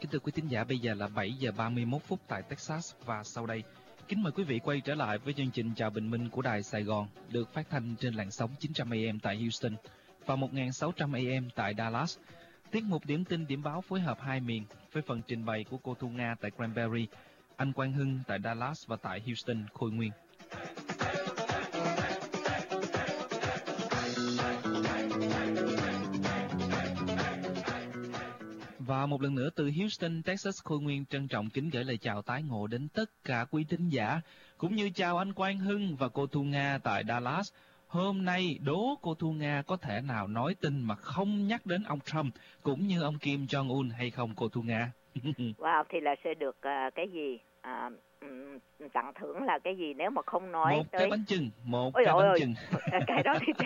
Kính thưa quý thính giả, bây giờ là 7 giờ 31 phút tại Texas và sau đây, kính mời quý vị quay trở lại với chương trình Chào Bình Minh của Đài Sài Gòn, được phát thanh trên làn sóng 900 AM tại Houston và 1600 AM tại Dallas. Tiết mục điểm tin điểm báo phối hợp hai miền với phần trình bày của cô Thu Nga tại Cranberry, anh Quang Hưng tại Dallas và tại Houston, Khôi Nguyên. Và một lần nữa từ Houston, Texas, Khôi Nguyên trân trọng kính gửi lời chào tái ngộ đến tất cả quý thính giả, cũng như chào anh Quang Hưng và cô Thu Nga tại Dallas. Hôm nay đố cô Thu Nga có thể nào nói tin mà không nhắc đến ông Trump cũng như ông Kim Jong-un hay không cô Thu Nga? Wow, thì là sẽ được cái gì? Tặng thưởng là cái gì nếu mà không nói một tới... cái bánh chưng, một cái bánh chưng. Cái đó thì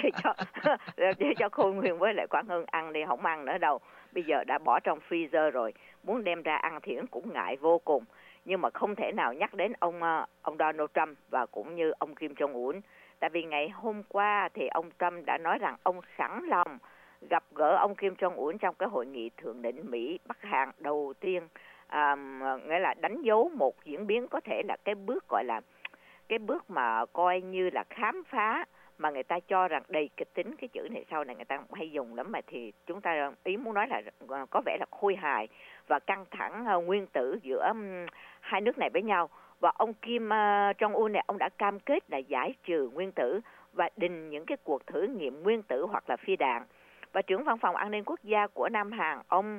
để cho Khôi Nguyên với lại Quang Hưng ăn đi, không ăn nữa đâu. Bây giờ đã bỏ trong freezer rồi, muốn đem ra ăn thì cũng ngại vô cùng. Nhưng mà không thể nào nhắc đến ông Donald Trump và cũng như ông Kim Jong-un. Tại vì ngày hôm qua thì ông Trump đã nói rằng ông sẵn lòng gặp gỡ ông Kim Jong-un trong cái hội nghị thượng đỉnh Mỹ-Bắc Hàn đầu tiên. Nghĩa là đánh dấu một diễn biến, có thể là cái bước gọi là cái bước mà coi như là khám phá, mà người ta cho rằng đầy kịch tính. Cái chữ này sau này người ta hay dùng lắm, mà thì chúng ta ý muốn nói là có vẻ là khôi hài và căng thẳng nguyên tử giữa hai nước này với nhau. Và ông Kim Jong-un này, ông đã cam kết là giải trừ nguyên tử và đình những cái cuộc thử nghiệm nguyên tử hoặc là phi đạn. Và trưởng văn phòng an ninh quốc gia của Nam Hàn, ông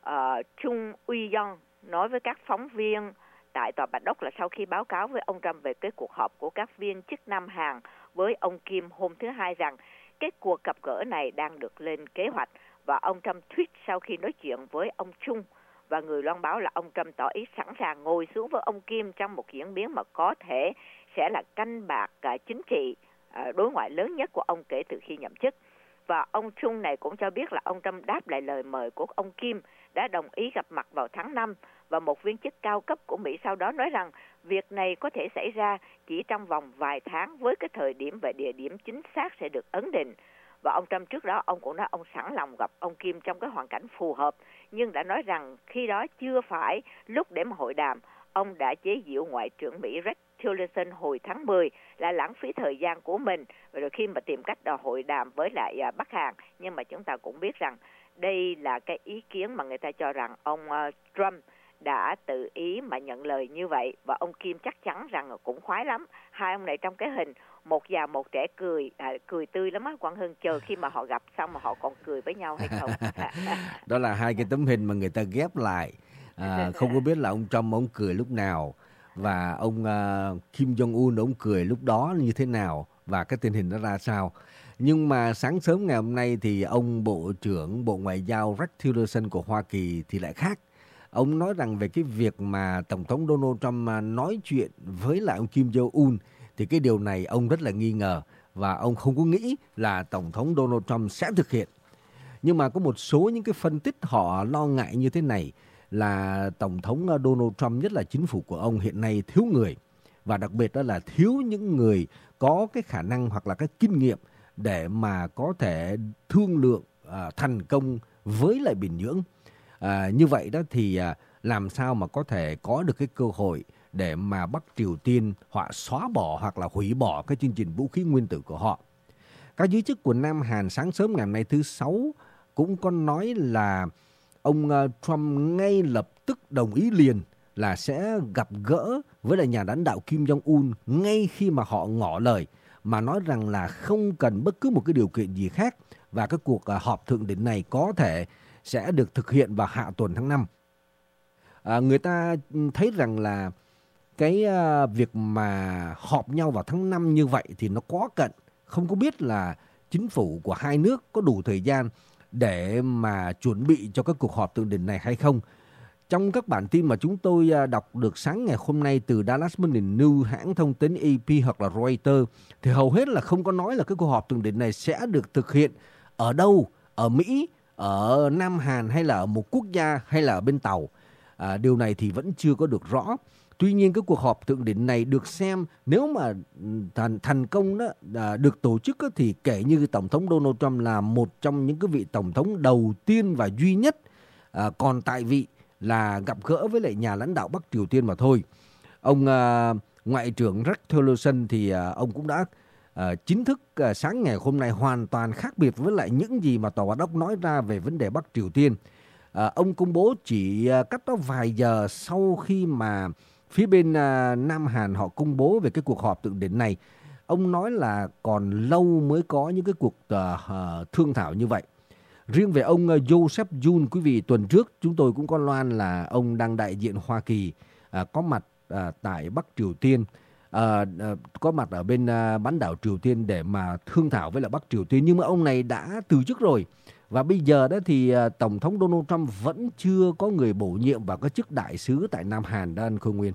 Chung Uy-yong nói với các phóng viên tại Tòa Bạch Ốc là sau khi báo cáo với ông Trump về cái cuộc họp của các viên chức Nam Hàn với ông Kim hôm thứ Hai rằng cái cuộc gặp gỡ này đang được lên kế hoạch. Và ông Trump tweet sau khi nói chuyện với ông Chung, và người loan báo là ông Trump tỏ ý sẵn sàng ngồi xuống với ông Kim trong một diễn biến mà có thể sẽ là canh bạc chính trị đối ngoại lớn nhất của ông kể từ khi nhậm chức. Và ông Chung này cũng cho biết là ông Trump đáp lại lời mời của ông Kim, đã đồng ý gặp mặt vào tháng 5, và một viên chức cao cấp của Mỹ sau đó nói rằng việc này có thể xảy ra chỉ trong vòng vài tháng với cái thời điểm và địa điểm chính xác sẽ được ấn định. Và ông Trump trước đó ông cũng nói ông sẵn lòng gặp ông Kim trong cái hoàn cảnh phù hợp, nhưng đã nói rằng khi đó chưa phải lúc để mà hội đàm. Ông đã chế giễu Ngoại trưởng Mỹ Rex Tillerson hồi tháng 10 là lãng phí thời gian của mình rồi khi mà tìm cách hội đàm với lại Bắc Hàn. Nhưng mà chúng ta cũng biết rằng đây là cái ý kiến mà người ta cho rằng ông Trump đã tự ý mà nhận lời như vậy, và ông Kim chắc chắn rằng cũng khoái lắm. Hai ông này trong cái hình một già một trẻ cười tươi lắm á Quang Hưng, chờ khi mà họ gặp xong mà họ còn cười với nhau hay không. Đó là hai cái tấm hình mà người ta ghép lại, không có biết là ông Trump ông cười lúc nào và ông Kim Jong-un ông cười lúc đó như thế nào và cái tình hình nó ra sao. Nhưng mà sáng sớm ngày hôm nay thì ông Bộ trưởng Bộ Ngoại giao Rex Tillerson của Hoa Kỳ thì lại khác. Ông nói rằng về cái việc mà Tổng thống Donald Trump nói chuyện với lại ông Kim Jong-un thì cái điều này ông rất là nghi ngờ và ông không có nghĩ là Tổng thống Donald Trump sẽ thực hiện. Nhưng mà có một số những cái phân tích họ lo ngại như thế này là Tổng thống Donald Trump, nhất là chính phủ của ông hiện nay thiếu người, và đặc biệt đó là thiếu những người có cái khả năng hoặc là cái kinh nghiệm để mà có thể thương lượng thành công với lại Bình Nhưỡng. Như vậy đó thì làm sao mà có thể có được cái cơ hội để mà Bắc Triều Tiên họ xóa bỏ hoặc là hủy bỏ cái chương trình vũ khí nguyên tử của họ. Các giới chức của Nam Hàn sáng sớm ngày hôm nay thứ Sáu cũng có nói là ông Trump ngay lập tức đồng ý liền là sẽ gặp gỡ với lại nhà lãnh đạo Kim Jong-un ngay khi mà họ ngỏ lời, mà nói rằng là không cần bất cứ một cái điều kiện gì khác, và cái cuộc họp thượng đỉnh này có thể sẽ được thực hiện vào hạ tuần tháng 5. Người ta thấy rằng là cái việc mà họp nhau vào tháng 5 như vậy thì nó quá cận. Không có biết là chính phủ của hai nước có đủ thời gian để mà chuẩn bị cho các cuộc họp thượng đỉnh này hay không. Trong các bản tin mà chúng tôi đọc được sáng ngày hôm nay từ Dallas Morning News, hãng thông tấn AP hoặc là Reuters, thì hầu hết là không có nói là cái cuộc họp thượng đỉnh này sẽ được thực hiện ở đâu, ở Mỹ, ở Nam Hàn hay là ở một quốc gia hay là ở bên Tàu. Điều này thì vẫn chưa có được rõ. Tuy nhiên cái cuộc họp thượng đỉnh này được xem nếu mà thành công đó, được tổ chức đó, thì kể như Tổng thống Donald Trump là một trong những cái vị Tổng thống đầu tiên và duy nhất còn tại vị là gặp gỡ với lại nhà lãnh đạo Bắc Triều Tiên mà thôi. Ông Ngoại trưởng Rex Tillerson thì ông cũng đã chính thức sáng ngày hôm nay hoàn toàn khác biệt với lại những gì mà Tòa Bạch Ốc nói ra về vấn đề Bắc Triều Tiên. Ông công bố chỉ cách đó vài giờ sau khi mà phía bên Nam Hàn họ công bố về cái cuộc họp thượng đỉnh này. Ông nói là còn lâu mới có những cái cuộc thương thảo như vậy. Riêng về ông Joseph Yun, quý vị, tuần trước chúng tôi cũng có loan là ông đang đại diện Hoa Kỳ có mặt tại Bắc Triều Tiên, có mặt ở bên bán đảo Triều Tiên để mà thương thảo với lại Bắc Triều Tiên. Nhưng mà ông này đã từ chức rồi. Và bây giờ đó thì Tổng thống Donald Trump vẫn chưa có người bổ nhiệm vào cái chức đại sứ tại Nam Hàn đó, anh Khôi Nguyên.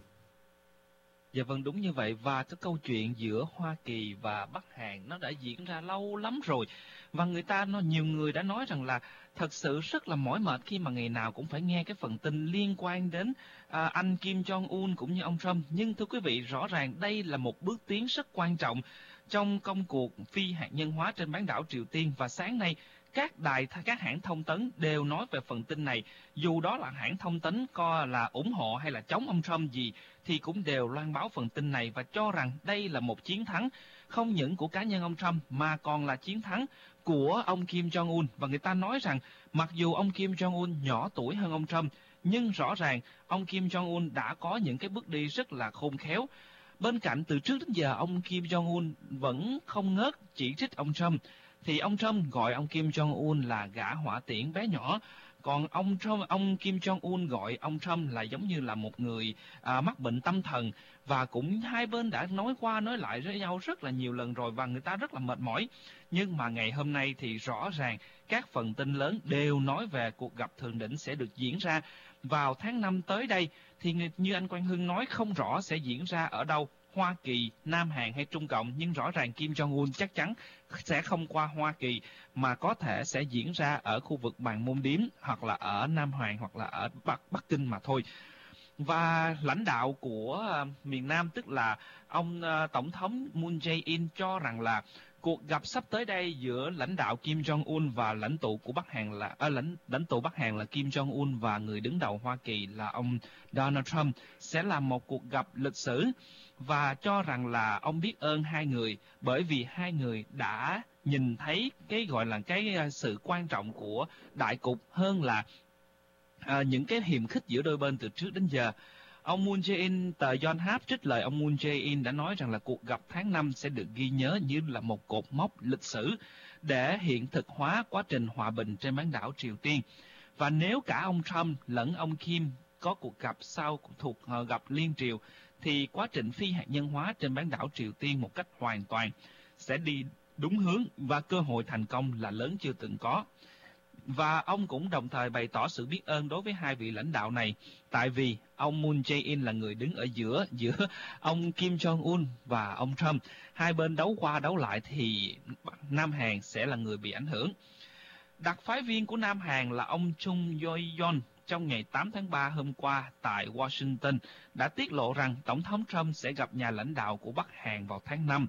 Dạ vâng, đúng như vậy. Và cái câu chuyện giữa Hoa Kỳ và Bắc Hàn nó đã diễn ra lâu lắm rồi. Và nhiều người đã nói rằng là thật sự rất là mỏi mệt khi mà ngày nào cũng phải nghe cái phần tin liên quan đến anh Kim Jong-un cũng như ông Trump. Nhưng thưa quý vị, rõ ràng đây là một bước tiến rất quan trọng trong công cuộc phi hạt nhân hóa trên bán đảo Triều Tiên. Và sáng nay, các hãng thông tấn đều nói về phần tin này. Dù đó là hãng thông tấn coi là ủng hộ hay là chống ông Trump gì, thì cũng đều loan báo phần tin này và cho rằng đây là một chiến thắng không những của cá nhân ông Trump mà còn là chiến thắng của ông Kim Jong-un. Và người ta nói rằng mặc dù ông Kim Jong-un nhỏ tuổi hơn ông Trump, nhưng rõ ràng ông Kim Jong-un đã có những cái bước đi rất là khôn khéo. Bên cạnh từ trước đến giờ ông Kim Jong-un vẫn không ngớt chỉ trích ông Trump, thì ông Trump gọi ông Kim Jong-un là gã hỏa tiễn bé nhỏ. Còn ông Kim Jong-un gọi ông Trump là giống như là một người mắc bệnh tâm thần. Và cũng hai bên đã nói qua nói lại với nhau rất là nhiều lần rồi và người ta rất là mệt mỏi. Nhưng mà ngày hôm nay thì rõ ràng các phần tin lớn đều nói về cuộc gặp thượng đỉnh sẽ được diễn ra vào tháng 5 tới đây. Thì như anh Quang Hưng nói, không rõ sẽ diễn ra ở đâu, Hoa Kỳ, Nam Hàn hay Trung Cộng, nhưng rõ ràng Kim Jong-un chắc chắn sẽ không qua Hoa Kỳ mà có thể sẽ diễn ra ở khu vực Bàn Môn Điếm hoặc là ở Nam Hàn hoặc là ở Bắc Kinh mà thôi. Và lãnh đạo của miền Nam, tức là ông Tổng thống Moon Jae-in cho rằng là cuộc gặp sắp tới đây giữa lãnh đạo Kim Jong-un và lãnh tụ của Bắc Hàn là lãnh tụ Bắc Hàn là Kim Jong-un và người đứng đầu Hoa Kỳ là ông Donald Trump sẽ là một cuộc gặp lịch sử, và cho rằng là ông biết ơn hai người bởi vì hai người đã nhìn thấy cái gọi là cái sự quan trọng của đại cục hơn là những cái hiềm khích giữa đôi bên từ trước đến giờ. Ông Moon Jae-in, tờ Yonhap trích lời ông Moon Jae-in đã nói rằng là cuộc gặp tháng 5 sẽ được ghi nhớ như là một cột mốc lịch sử để hiện thực hóa quá trình hòa bình trên bán đảo Triều Tiên. Và nếu cả ông Trump lẫn ông Kim có cuộc gặp sau cuộc gặp liên triều, thì quá trình phi hạt nhân hóa trên bán đảo Triều Tiên một cách hoàn toàn sẽ đi đúng hướng và cơ hội thành công là lớn chưa từng có. Và ông cũng đồng thời bày tỏ sự biết ơn đối với hai vị lãnh đạo này, tại vì ông Moon Jae-in là người đứng ở giữa ông Kim Jong-un và ông Trump. Hai bên đấu qua đấu lại thì Nam Hàn sẽ là người bị ảnh hưởng. Đặc phái viên của Nam Hàn là ông Chung Yo-yeon trong ngày 8 tháng 3 hôm qua tại Washington đã tiết lộ rằng Tổng thống Trump sẽ gặp nhà lãnh đạo của Bắc Hàn vào tháng 5.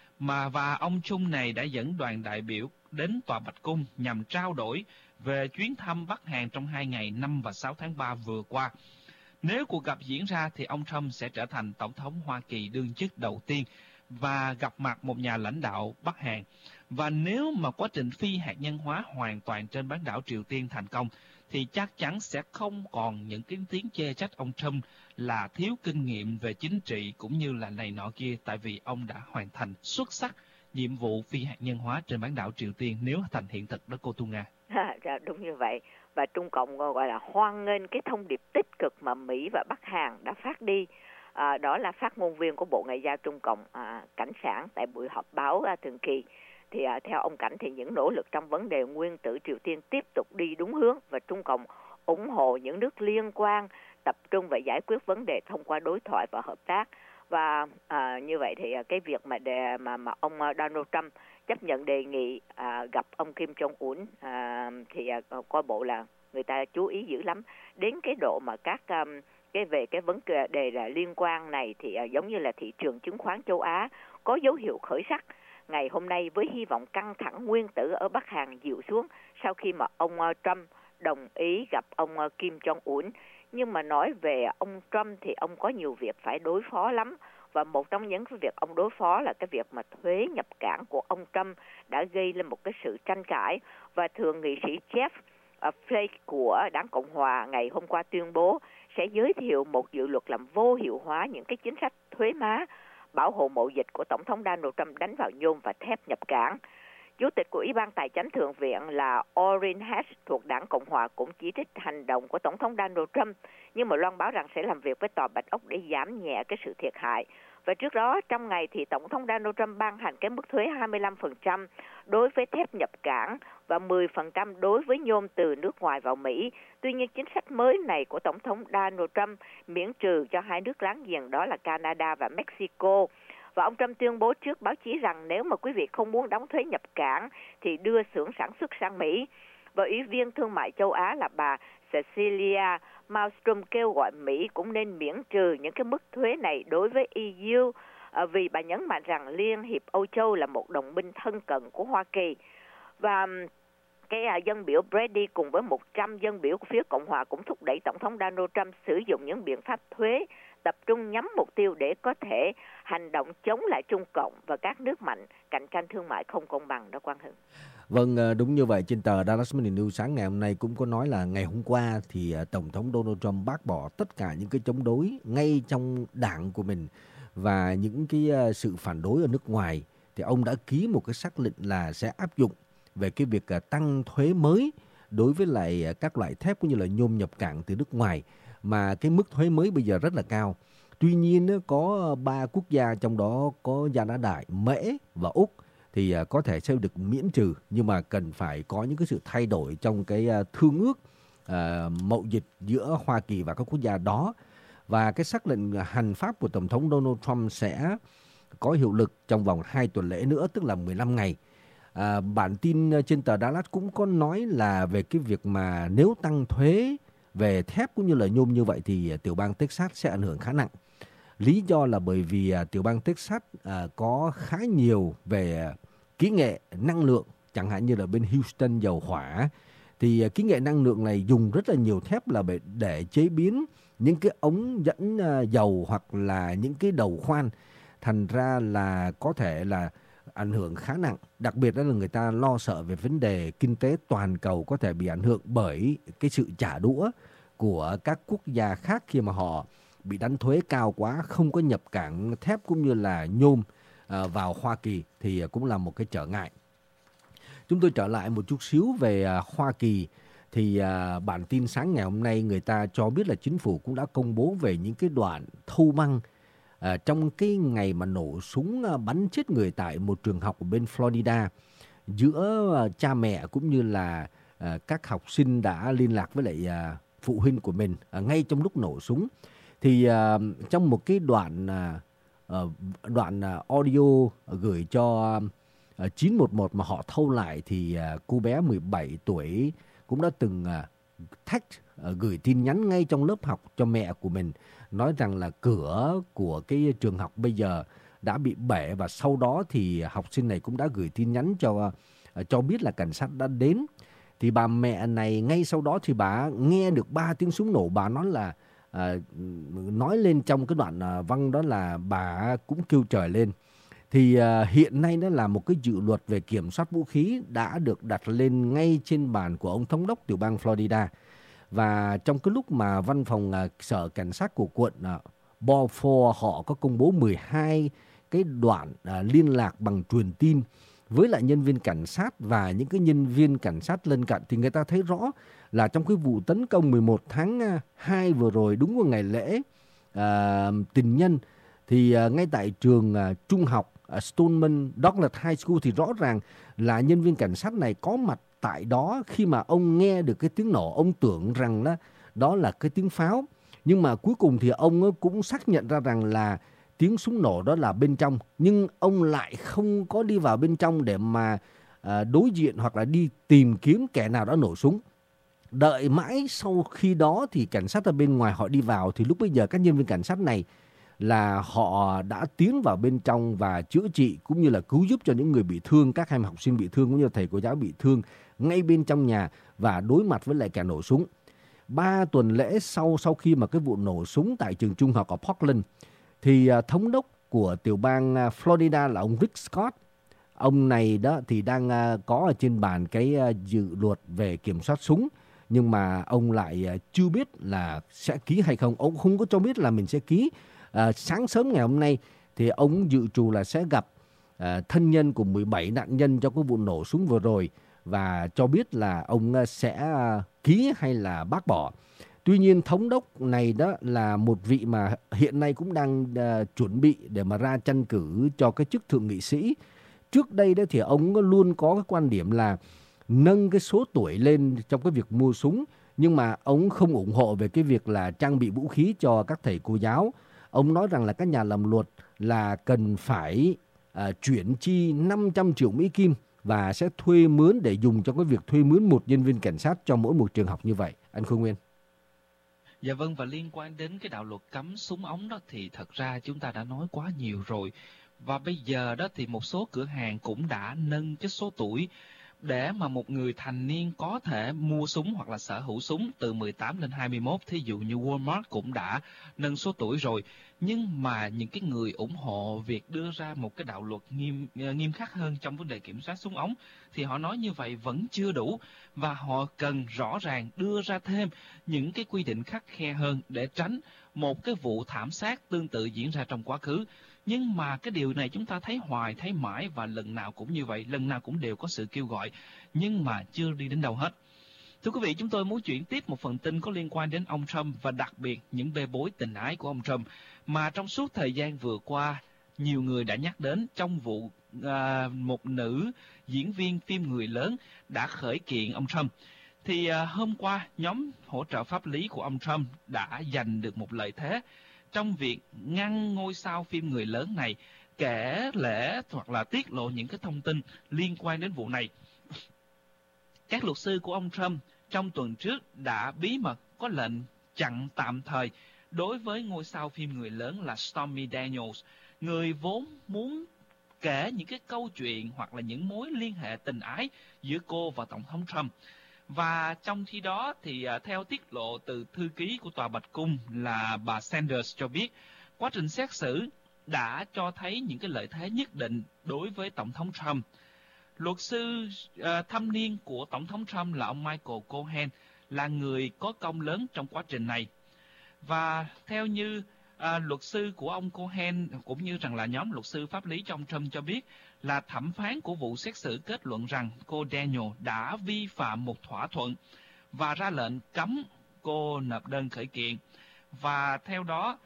Và ông Chung này đã dẫn đoàn đại biểu đến Tòa Bạch Cung nhằm trao đổi về chuyến thăm Bắc Hàn trong 2 ngày 5 và 6 tháng 3 vừa qua. Nếu cuộc gặp diễn ra thì ông Trump sẽ trở thành Tổng thống Hoa Kỳ đương chức đầu tiên và gặp mặt một nhà lãnh đạo Bắc Hàn. Và nếu mà quá trình phi hạt nhân hóa hoàn toàn trên bán đảo Triều Tiên thành công, thì chắc chắn sẽ không còn những cái tiếng chê trách ông Trump là thiếu kinh nghiệm về chính trị cũng như là này nọ kia, tại vì ông đã hoàn thành xuất sắc nhiệm vụ phi hạt nhân hóa trên bán đảo Triều Tiên nếu thành hiện thực đó cô Tu Nga. Đúng như vậy. Và Trung Cộng gọi là hoan nghênh cái thông điệp tích cực mà Mỹ và Bắc Hàn đã phát đi. Đó là phát ngôn viên của Bộ Ngoại giao Trung Cộng, Cảnh Sảng, tại buổi họp báo thường kỳ. Thì theo ông Cảnh thì những nỗ lực trong vấn đề nguyên tử Triều Tiên tiếp tục đi đúng hướng và Trung Cộng ủng hộ những nước liên quan tập trung và giải quyết vấn đề thông qua đối thoại và hợp tác. Và như vậy thì cái việc mà ông Donald Trump chấp nhận đề nghị gặp ông Kim Jong-un thì coi bộ là người ta chú ý dữ lắm đến cái độ mà các về cái vấn đề là liên quan này thì giống như là thị trường chứng khoán châu Á có dấu hiệu khởi sắc ngày hôm nay, với hy vọng căng thẳng nguyên tử ở Bắc Hàn dịu xuống sau khi mà ông Trump đồng ý gặp ông Kim Jong-un. Nhưng mà nói về ông Trump thì ông có nhiều việc phải đối phó lắm. Và một trong những cái việc ông đối phó là cái việc mà thuế nhập cảng của ông Trump đã gây lên một cái sự tranh cãi. Và thượng nghị sĩ Jeff Flake của Đảng Cộng Hòa ngày hôm qua tuyên bố sẽ giới thiệu một dự luật làm vô hiệu hóa những cái chính sách thuế má bảo hộ mậu dịch của Tổng thống Donald Trump đánh vào nhôm và thép nhập cảng. Chủ tịch của Ủy ban Tài chánh Thượng viện là Orrin Hatch thuộc Đảng Cộng Hòa cũng chỉ trích hành động của Tổng thống Donald Trump, nhưng mà loan báo rằng sẽ làm việc với Tòa Bạch Ốc để giảm nhẹ cái sự thiệt hại. Và trước đó, trong ngày thì Tổng thống Donald Trump ban hành cái mức thuế 25% đối với thép nhập cảng và 10% đối với nhôm từ nước ngoài vào Mỹ. Tuy nhiên, chính sách mới này của Tổng thống Donald Trump miễn trừ cho hai nước láng giềng đó là Canada và Mexico. Và ông Trump tuyên bố trước báo chí rằng nếu mà quý vị không muốn đóng thuế nhập cảng thì đưa xưởng sản xuất sang Mỹ. Và Ủy viên Thương mại châu Á là bà Cecilia Malmström kêu gọi Mỹ cũng nên miễn trừ những cái mức thuế này đối với EU vì bà nhấn mạnh rằng Liên hiệp Âu Châu là một đồng minh thân cận của Hoa Kỳ. Và cái dân biểu Brady cùng với 100 dân biểu của phía Cộng hòa cũng thúc đẩy Tổng thống Donald Trump sử dụng những biện pháp thuế tập trung nhắm mục tiêu để có thể hành động chống lại Trung Cộng và các nước mạnh cạnh tranh thương mại không công bằng đó, Quang Hưng. Vâng, đúng như vậy. Trên tờ Dallas Morning News sáng ngày hôm nay cũng có nói là ngày hôm qua thì Tổng thống Donald Trump bác bỏ tất cả những cái chống đối ngay trong đảng của mình và những cái sự phản đối ở nước ngoài. Thì ông đã ký một cái sắc lệnh là sẽ áp dụng về cái việc tăng thuế mới đối với lại các loại thép cũng như là nhôm nhập cảng từ nước ngoài. Mà cái mức thuế mới bây giờ rất là cao. Tuy nhiên có 3 quốc gia trong đó có Gia拿Đại, Mễ và Úc thì có thể sẽ được miễn trừ, nhưng mà cần phải có những cái sự thay đổi trong cái thương ước mậu dịch giữa Hoa Kỳ và các quốc gia đó. Và cái sắc lệnh hành pháp của Tổng thống Donald Trump sẽ có hiệu lực trong vòng 2 tuần lễ nữa, tức là 15 ngày. Bản tin trên tờ Dallas cũng có nói là về cái việc mà nếu tăng thuế về thép cũng như là nhôm như vậy thì tiểu bang Texas sẽ ảnh hưởng khá nặng. Lý do là bởi vì tiểu bang Texas có khá nhiều về kỹ nghệ năng lượng, chẳng hạn như là bên Houston dầu hỏa. Thì kỹ nghệ năng lượng này dùng rất là nhiều thép là để chế biến những cái ống dẫn dầu hoặc là những cái đầu khoan. Thành ra là có thể là ảnh hưởng khá nặng. Đặc biệt đó là người ta lo sợ về vấn đề kinh tế toàn cầu có thể bị ảnh hưởng bởi cái sự trả đũa của các quốc gia khác khi mà họ bị đánh thuế cao quá, không có nhập cảng thép cũng như là nhôm vào Hoa Kỳ thì cũng là một cái trở ngại. Chúng tôi trở lại một chút xíu về Hoa Kỳ thì bản tin sáng ngày hôm nay người ta cho biết là chính phủ cũng đã công bố về những cái đoạn thâu băng trong cái ngày mà nổ súng bắn chết người tại một trường học ở bên Florida, giữa cha mẹ cũng như là các học sinh đã liên lạc với lại phụ huynh của mình ngay trong lúc nổ súng. Thì trong một cái đoạn audio gửi cho 911 mà họ thâu lại thì cô bé 17 tuổi cũng đã từng gửi tin nhắn ngay trong lớp học cho mẹ của mình, nói rằng là cửa của cái trường học bây giờ đã bị bể, và sau đó thì học sinh này cũng đã gửi tin nhắn cho biết là cảnh sát đã đến. Thì bà mẹ này ngay sau đó thì bà nghe được 3 tiếng súng nổ, bà nói là nói lên trong cái đoạn văn đó là bà cũng kêu trời lên. Thì hiện nay đó là một cái dự luật về kiểm soát vũ khí đã được đặt lên ngay trên bàn của ông thống đốc tiểu bang Florida. Và trong cái lúc mà văn phòng sở cảnh sát của quận Balfour họ có công bố 12 cái đoạn liên lạc bằng truyền tin với lại nhân viên cảnh sát và những cái nhân viên cảnh sát lân cận, thì người ta thấy rõ là trong cái vụ tấn công 11 tháng 2 vừa rồi, đúng vào ngày lễ tình nhân, thì ngay tại trường trung học Stoneman Douglas High School thì rõ ràng là nhân viên cảnh sát này có mặt tại đó. Khi mà ông nghe được cái tiếng nổ, ông tưởng rằng đó là cái tiếng pháo, nhưng mà cuối cùng thì ông cũng xác nhận ra rằng là tiếng súng nổ đó là bên trong, nhưng ông lại không có đi vào bên trong để mà đối diện hoặc là đi tìm kiếm kẻ nào đã nổ súng. Đợi mãi sau khi đó thì cảnh sát ở bên ngoài họ đi vào, thì lúc bây giờ các nhân viên cảnh sát này là họ đã tiến vào bên trong và chữa trị cũng như là cứu giúp cho những người bị thương, các em học sinh bị thương cũng như thầy cô giáo bị thương ngay bên trong nhà và đối mặt với lại kẻ nổ súng. 3 tuần lễ sau khi mà cái vụ nổ súng tại trường trung học ở Portland, thì thống đốc của tiểu bang Florida là ông Rick Scott, ông này đó thì đang có ở trên bàn cái dự luật về kiểm soát súng, nhưng mà ông lại chưa biết là sẽ ký hay không. Ông không có cho biết là mình sẽ ký. Sáng sớm ngày hôm nay thì ông dự trù là sẽ gặp thân nhân của 17 nạn nhân trong cái vụ nổ súng vừa rồi và cho biết là ông sẽ ký hay là bác bỏ. Tuy nhiên thống đốc này đó là một vị mà hiện nay cũng đang chuẩn bị để mà ra tranh cử cho cái chức thượng nghị sĩ. Trước đây đó thì ông luôn có cái quan điểm là nâng cái số tuổi lên trong cái việc mua súng, nhưng mà ông không ủng hộ về cái việc là trang bị vũ khí cho các thầy cô giáo. Ông nói rằng là các nhà làm luật là cần phải chuyển chi 500 triệu Mỹ Kim và sẽ thuê mướn để dùng cho cái việc thuê mướn một nhân viên cảnh sát cho mỗi một trường học như vậy. Anh Khôi Nguyên. Dạ vâng, và liên quan đến cái đạo luật cấm súng ống đó thì thật ra chúng ta đã nói quá nhiều rồi. Và bây giờ đó thì một số cửa hàng cũng đã nâng cái số tuổi để mà một người thành niên có thể mua súng hoặc là sở hữu súng từ 18 lên 21. Thí dụ như Walmart cũng đã nâng số tuổi rồi. Nhưng mà những cái người ủng hộ việc đưa ra một cái đạo luật nghiêm khắc hơn trong vấn đề kiểm soát súng ống thì họ nói như vậy vẫn chưa đủ, và họ cần rõ ràng đưa ra thêm những cái quy định khắt khe hơn để tránh một cái vụ thảm sát tương tự diễn ra trong quá khứ. Nhưng mà cái điều này chúng ta thấy hoài, thấy mãi, và lần nào cũng như vậy, lần nào cũng đều có sự kêu gọi, nhưng mà chưa đi đến đâu hết. Thưa quý vị, chúng tôi muốn chuyển tiếp một phần tin có liên quan đến ông Trump và đặc biệt những bê bối tình ái của ông Trump mà trong suốt thời gian vừa qua nhiều người đã nhắc đến trong vụ một nữ diễn viên phim người lớn đã khởi kiện ông Trump. Thì hôm qua, nhóm hỗ trợ pháp lý của ông Trump đã giành được một lợi thế trong việc ngăn ngôi sao phim người lớn này kể lể hoặc là tiết lộ những cái thông tin liên quan đến vụ này. Các luật sư của ông Trump trong tuần trước đã bí mật có lệnh chặn tạm thời đối với ngôi sao phim người lớn là Stormy Daniels, người vốn muốn kể những cái câu chuyện hoặc là những mối liên hệ tình ái giữa cô và Tổng thống Trump. Và trong khi đó thì theo tiết lộ từ thư ký của Tòa Bạch Cung là bà Sanders cho biết, quá trình xét xử đã cho thấy những cái lợi thế nhất định đối với Tổng thống Trump. Luật sư thâm niên của Tổng thống Trump là ông Michael Cohen là người có công lớn trong quá trình này. Và theo như luật sư của ông Cohen cũng như rằng là nhóm luật sư pháp lý cho ông Trump cho biết là thẩm phán của vụ xét xử kết luận rằng cô Daniel đã vi phạm một thỏa thuận và ra lệnh cấm cô nộp đơn khởi kiện. Và theo đó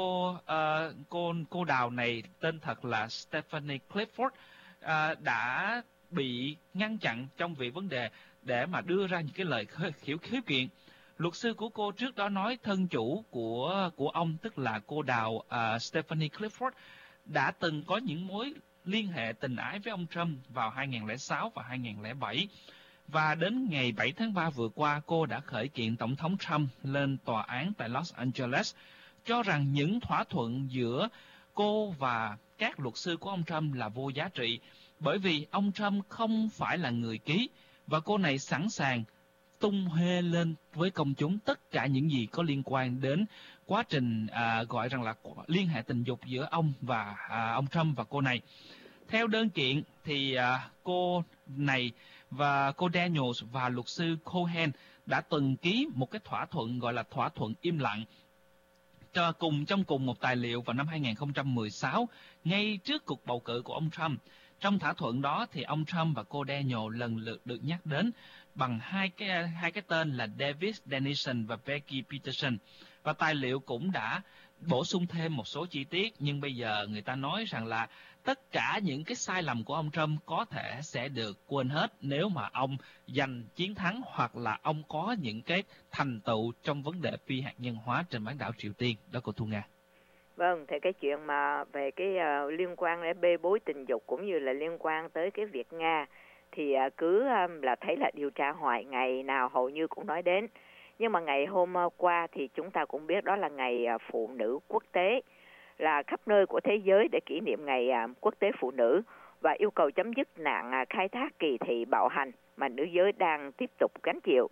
cô đào này tên thật là Stephanie Clifford đã bị ngăn chặn trong việc vấn đề để mà đưa ra những cái lời khiếu kiện. Luật sư của cô trước đó nói thân chủ của ông, tức là cô đào Stephanie Clifford, đã từng có những mối liên hệ tình ái với ông Trump vào 2006 và 2007. Và đến ngày 7 tháng 3 vừa qua, cô đã khởi kiện Tổng thống Trump lên tòa án tại Los Angeles, cho rằng những thỏa thuận giữa cô và các luật sư của ông Trump là vô giá trị, bởi vì ông Trump không phải là người ký, và cô này sẵn sàng tung hê lên với công chúng tất cả những gì có liên quan đến quá trình gọi rằng là liên hệ tình dục giữa ông và ông Trump và cô này. Theo đơn kiện thì cô này và cô Daniels và luật sư Cohen đã từng ký một cái thỏa thuận gọi là thỏa thuận im lặng trong cùng một tài liệu vào năm 2016, ngay trước cuộc bầu cử của ông Trump. Trong thỏa thuận đó thì ông Trump và cô Daniel lần lượt được nhắc đến bằng hai cái tên là David Dennison và Becky Peterson. Và tài liệu cũng đã bổ sung thêm một số chi tiết, nhưng bây giờ người ta nói rằng là tất cả những cái sai lầm của ông Trump có thể sẽ được quên hết nếu mà ông giành chiến thắng hoặc là ông có những cái thành tựu trong vấn đề phi hạt nhân hóa trên bán đảo Triều Tiên. Đó cô Thu Nga. Vâng, thì cái chuyện mà về cái liên quan đến bê bối tình dục cũng như là liên quan tới cái việc Nga thì cứ là thấy là điều tra hoài, ngày nào hầu như cũng nói đến. Nhưng mà ngày hôm qua thì chúng ta cũng biết đó là ngày phụ nữ quốc tế, là khắp nơi của thế giới để kỷ niệm ngày quốc tế phụ nữ và yêu cầu chấm dứt nạn khai thác kỳ thị bạo hành mà nữ giới đang tiếp tục gánh chịu.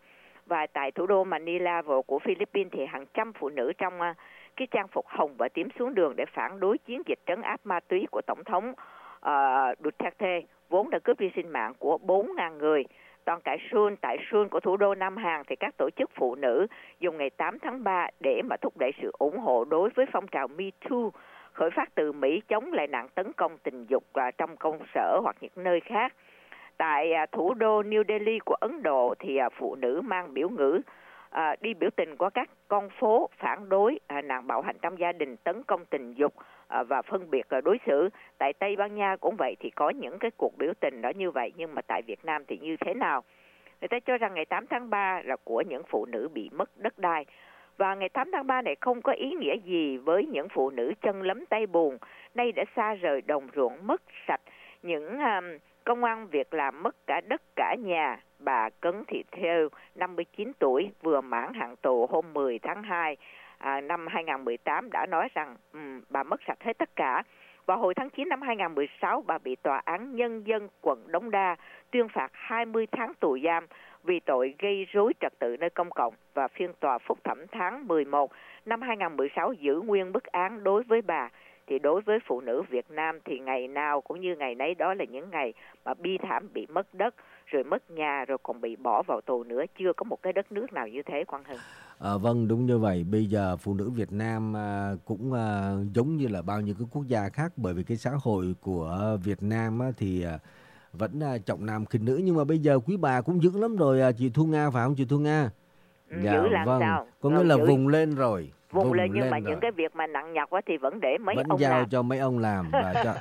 Và tại thủ đô Manila của Philippines thì hàng trăm phụ nữ trong cái trang phục hồng và tím xuống đường để phản đối chiến dịch trấn áp ma túy của Tổng thống Duterte, vốn đã cướp đi sinh mạng của 4.000 người. Tại Seoul của thủ đô Nam Hàn thì các tổ chức phụ nữ dùng ngày 8 tháng 3 để mà thúc đẩy sự ủng hộ đối với phong trào Me Too khởi phát từ Mỹ chống lại nạn tấn công tình dục trong công sở hoặc những nơi khác. Tại thủ đô New Delhi của Ấn Độ thì phụ nữ mang biểu ngữ đi biểu tình qua các con phố phản đối nạn bạo hành trong gia đình, tấn công tình dục và phân biệt đối xử. Tại Tây Ban Nha cũng vậy, thì có những cái cuộc biểu tình đó như vậy, nhưng mà tại Việt Nam thì như thế nào? Người ta cho rằng ngày 8 tháng 3 là của những phụ nữ bị mất đất đai. Và ngày 8 tháng 3 này không có ý nghĩa gì với những phụ nữ chân lấm tay bùn, nay đã xa rời đồng ruộng, mất sạch những công ăn việc làm, mất cả đất cả nhà. Bà Cấn Thị Thêu, 59 tuổi, vừa mãn hạn tù hôm 10 tháng 2 năm 2018 đã nói rằng bà mất sạch hết tất cả. Vào hồi tháng 9 năm 2016, bà bị Tòa án Nhân dân quận Đống Đa tuyên phạt 20 tháng tù giam vì tội gây rối trật tự nơi công cộng, và phiên tòa phúc thẩm tháng 11 năm 2016 giữ nguyên bức án đối với bà. Thì đối với phụ nữ Việt Nam thì ngày nào cũng như ngày nấy, đó là những ngày mà bi thảm, bị mất đất, rồi mất nhà, rồi còn bị bỏ vào tù nữa. Chưa có một cái đất nước nào như thế, Quang Hưng. Vâng, đúng như vậy. Bây giờ phụ nữ Việt Nam cũng giống như là bao nhiêu cái quốc gia khác, bởi vì cái xã hội của Việt Nam thì vẫn trọng nam khinh nữ. Nhưng mà bây giờ quý bà cũng dữ lắm rồi, chị Thu Nga, phải không chị Thu Nga? Dạ, dữ làm vâng. sao? Có nghĩa là vùng lên rồi. Vùng lên, nhưng mà những cái việc mà nặng nhọc thì vẫn để mấy vẫn ông giao làm. cho mấy ông làm. Và cho...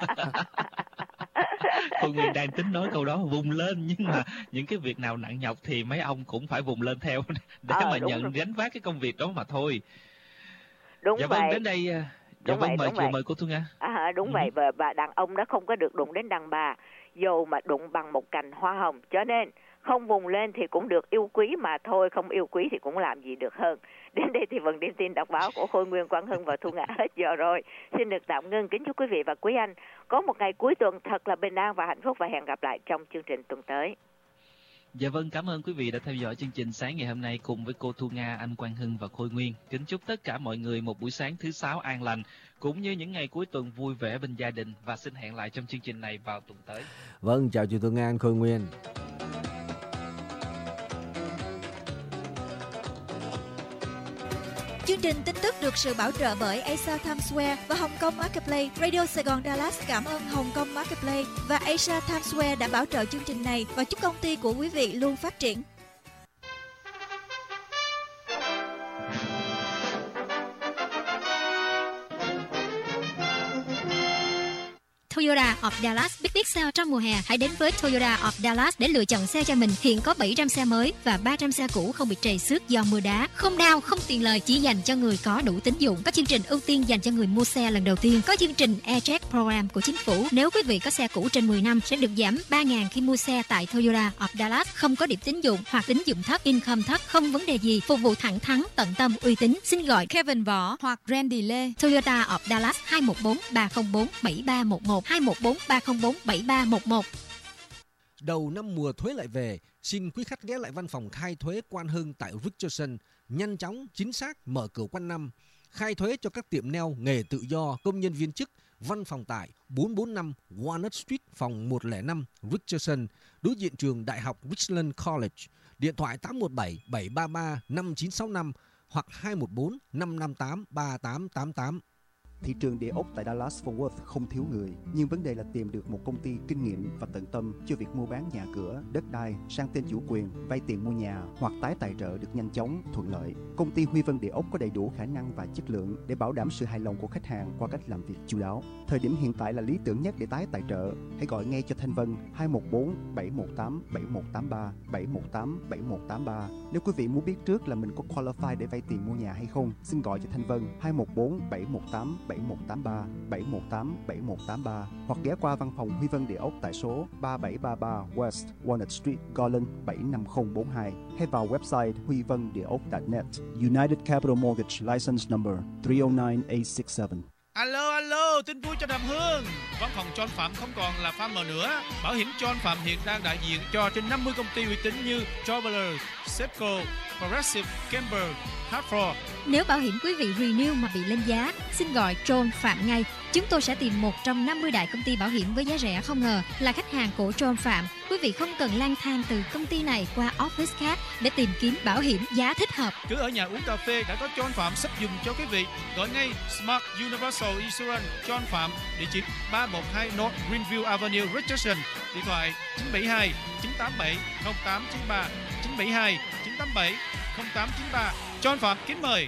Tôi Nguyên đang tính nói câu đó, vùng lên, nhưng mà những cái việc nào nặng nhọc thì mấy ông cũng phải vùng lên theo để mà nhận gánh vác cái công việc đó mà thôi. Đúng dạ vậy. Vâng, đến đây mời cô Thu Nga. Đúng vậy, và đàn ông đó không có được đụng đến đàn bà, dù mà đụng bằng một cành hoa hồng. Cho nên không vùng lên thì cũng được yêu quý mà thôi, không yêu quý thì cũng làm gì được hơn. Đến đây thì phần điểm tin đọc báo của Khôi Nguyên, Quang Hưng và Thu Nga hết giờ rồi. Xin được tạm ngưng. Kính chúc quý vị và quý anh có một ngày cuối tuần thật là bình an và hạnh phúc, và hẹn gặp lại trong chương trình tuần tới. Dạ vâng, cảm ơn quý vị đã theo dõi chương trình sáng ngày hôm nay cùng với cô Thu Nga, anh Quang Hưng và Khôi Nguyên. Kính chúc tất cả mọi người một buổi sáng thứ Sáu an lành, cũng như những ngày cuối tuần vui vẻ bên gia đình, và xin hẹn lại trong chương trình này vào tuần tới. Vâng, chào chị Thu Nga, anh Khôi Nguyên. Chương trình tin tức được sự bảo trợ bởi Asia Times Square và Hồng Kông Marketplace. Radio Sài Gòn Dallas cảm ơn Hồng Kông Marketplace và Asia Times Square đã bảo trợ chương trình này, và chúc công ty của quý vị luôn phát triển. Toyota of Dallas Big Sale trong mùa hè. Hãy đến với Toyota of Dallas để lựa chọn xe cho mình. Hiện có 700 xe mới và 300 xe cũ không bị trầy xước do mưa đá. Không đau, không tiền lời, chỉ dành cho người có đủ tín dụng. Có chương trình ưu tiên dành cho người mua xe lần đầu tiên. Có chương trình AirCheck Program của chính phủ. Nếu quý vị có xe cũ trên 10 năm sẽ được giảm 3.000 khi mua xe tại Toyota of Dallas. Không có điểm tín dụng hoặc tín dụng thấp, income thấp, không vấn đề gì. Phục vụ thẳng thắn, tận tâm, uy tín. Xin gọi Kevin Võ hoặc Randy Lê. Toyota of Dallas 214-304-7311. 214-304-7311. Đầu năm mùa thuế lại về, xin quý khách ghé lại văn phòng khai thuế Quan Hưng tại Richardson, nhanh chóng, chính xác, mở cửa quanh năm. Khai thuế cho các tiệm nail, nghề tự do, công nhân viên chức. Văn phòng tại 445 Walnut Street, phòng 105, Richardson, đối diện trường Đại học Richland College. Điện thoại 817-733-5965 hoặc 214-558-3888. Thị trường địa ốc tại Dallas-Fort Worth không thiếu người, nhưng vấn đề là tìm được một công ty kinh nghiệm và tận tâm cho việc mua bán nhà cửa, đất đai, sang tên chủ quyền, vay tiền mua nhà hoặc tái tài trợ được nhanh chóng, thuận lợi. Công ty Huy Vân Địa ốc có đầy đủ khả năng và chất lượng để bảo đảm sự hài lòng của khách hàng qua cách làm việc chu đáo. Thời điểm hiện tại là lý tưởng nhất để tái tài trợ. Hãy gọi ngay cho Thanh Vân 214-718-7183, 718-7183. Nếu quý vị muốn biết trước là mình có qualify để vay tiền mua nhà hay không, xin gọi cho Thanh Vân 214-718-7183, 718-7183 hoặc ghé qua văn phòng Huy Vân Địa ốc tại số 3733 West Walnut Street, Garland 75042 hay vào website huivândeok.net. United Capital Mortgage License Number 309867. Alo, tin vui cho Đàm Hương. Văn phòng John Phạm không còn là farmer nữa. Bảo hiểm John Phạm hiện đang đại diện cho trên 50 công ty uy tín như Travelers, Safeco, Progressive, Camber, Hartford. Nếu bảo hiểm quý vị renew mà bị lên giá, xin gọi John Phạm ngay. Chúng tôi sẽ tìm một trong 50 đại công ty bảo hiểm với giá rẻ không ngờ. Là khách hàng của John Phạm, quý vị không cần lang thang từ công ty này qua office khác để tìm kiếm bảo hiểm giá thích hợp. Cứ ở nhà uống cà phê đã có John Phạm sắp dùng cho quý vị. Gọi ngay Smart Universal Insurance John Phạm, địa chỉ 312 North Greenview Avenue, Richardson. Điện thoại 972 987 0893 972 987 0893. John Phạm kính mời.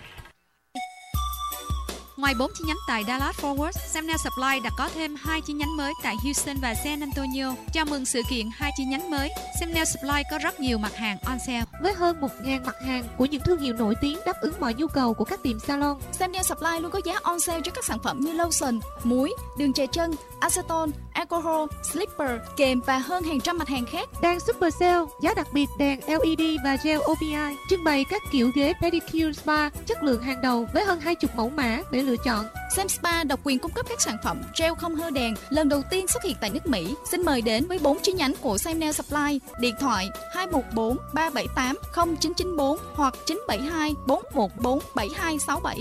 Ngoài 4 chi nhánh tại Dallas Fort Worth, Samuel Supply đã có thêm 2 chi nhánh mới tại Houston và San Antonio. Chào mừng sự kiện 2 chi nhánh mới. Samuel Supply có rất nhiều mặt hàng on sale. Với hơn 1.000 mặt hàng của những thương hiệu nổi tiếng đáp ứng mọi nhu cầu của các tiệm salon, Samuel Supply luôn có giá on sale cho các sản phẩm như lotion, muối, đường chè chân, acetone, alcohol, slipper, kềm và hơn hàng trăm mặt hàng khác. Đang super sale, giá đặc biệt đèn LED và gel OPI, trưng bày các kiểu ghế pedicure spa chất lượng hàng đầu với hơn 20 mẫu mã để lựa chọn. Sam Spa độc quyền cung cấp các sản phẩm gel không hơ đèn lần đầu tiên xuất hiện tại nước Mỹ. Xin mời đến với 4 chi nhánh của Samuel Supply. Điện thoại 214 378 0994 hoặc 972 414 7267.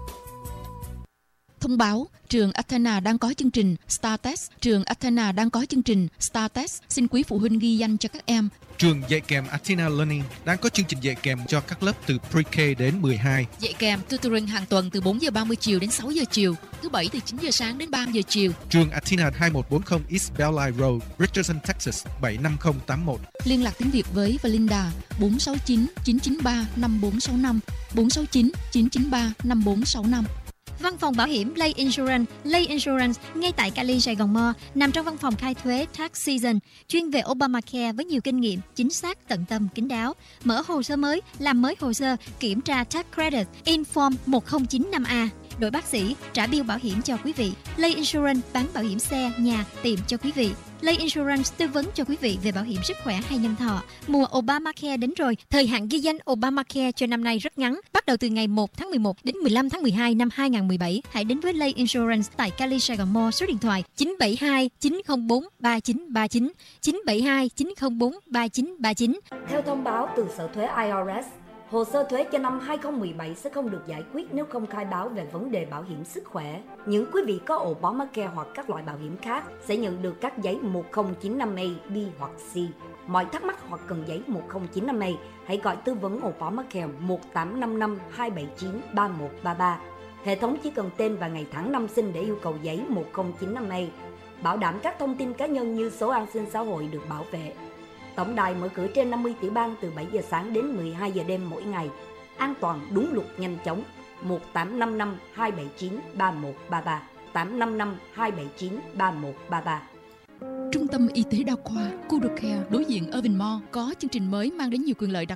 Thông báo, trường Athena đang có chương trình StarTest. Trường Athena đang có chương trình StarTest. Xin quý phụ huynh ghi danh cho các em. Trường dạy kèm Athena Learning đang có chương trình dạy kèm cho các lớp từ Pre-K đến 12. Dạy kèm tutoring hàng tuần từ 4 giờ 30 chiều đến 6 giờ chiều. Thứ Bảy từ 9 giờ sáng đến 3 giờ chiều. Trường Athena 2140 East Bellline Road, Richardson, Texas 75081. Liên lạc tiếng Việt với Valinda 469 993 5465 469 993 5465. Văn phòng bảo hiểm Lay Insurance ngay tại Cali, Sài Gòn Mo, nằm trong văn phòng khai thuế Tax Season, chuyên về Obamacare với nhiều kinh nghiệm, chính xác, tận tâm, kín đáo. Mở hồ sơ mới, làm mới hồ sơ, kiểm tra tax credit, Inform 1095A. Đổi bác sĩ, trả bill bảo hiểm cho quý vị. Lay Insurance bán bảo hiểm xe, nhà, tiệm cho quý vị. Lay Insurance tư vấn cho quý vị về bảo hiểm sức khỏe hay nhân thọ. Mùa Obamacare đến rồi, thời hạn ghi danh Obamacare cho năm nay rất ngắn, bắt đầu từ ngày 1 tháng 11 đến 15 tháng 12 năm 2017. Hãy đến với Lay Insurance tại Cali, Sài Gòn Mo, số điện thoại 972 904 3939, 972 904 3939. Theo thông báo từ Sở Thuế IRS, hồ sơ thuế cho năm 2017 sẽ không được giải quyết nếu không khai báo về vấn đề bảo hiểm sức khỏe. Những quý vị có Obamacare hoặc các loại bảo hiểm khác sẽ nhận được các giấy 1095A, B hoặc C. Mọi thắc mắc hoặc cần giấy 1095A, hãy gọi tư vấn Obamacare 1855 279 3133. Hệ thống chỉ cần tên và ngày tháng năm sinh để yêu cầu giấy 1095A. Bảo đảm các thông tin cá nhân như số an sinh xã hội được bảo vệ. Tổng đài mở cửa trên 50 tiểu bang từ 7 giờ sáng đến 12 giờ đêm mỗi ngày. An toàn, đúng luật, nhanh chóng. 1855 279 3133. 855 279 3133. Trung tâm Y tế Đa khoa Kudocare đối diện Irving Mall có chương trình mới mang đến nhiều quyền lợi đặc